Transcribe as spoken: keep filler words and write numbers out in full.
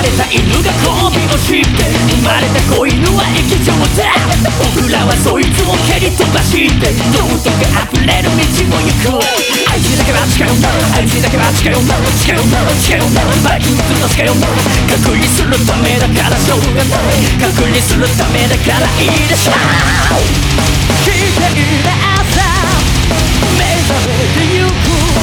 れた犬が交尾をして生まれた子犬は液状だ。僕らはそいつを蹴り飛ばして道徳溢れる道を行く。あいつだけは違うんだ、あいつだけは違うんだ、違うんだ、違うんだ。バイキングの違うんだ。隔離するためだからしょうがない、隔離するためだからいいでしょう。綺麗な朝目覚めてゆく